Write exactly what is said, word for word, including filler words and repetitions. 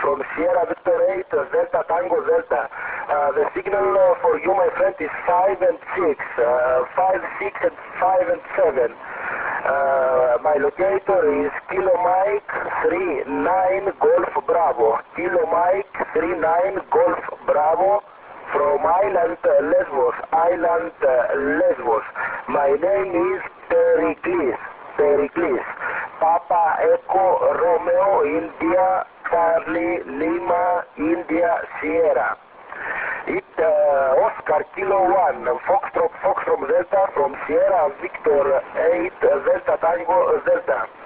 from Sierra Victor eight, Delta Tango Delta. Uh, the signal uh, for you, my friend, is five and six, uh, five, six, and five and seven. Uh, my locator is Kilo Mike three nine Golf Bravo. Kilo Mike three nine Golf Bravo from Island uh, Lesbos. Island uh, Lesbos. My name is Pericles. Pericles. Papa Echo Romeo India Charlie Lima India Sierra. It uh, Oscar Kilo one Foxtrot Foxtrot Delta from Sierra Victor eight Delta Tango Delta.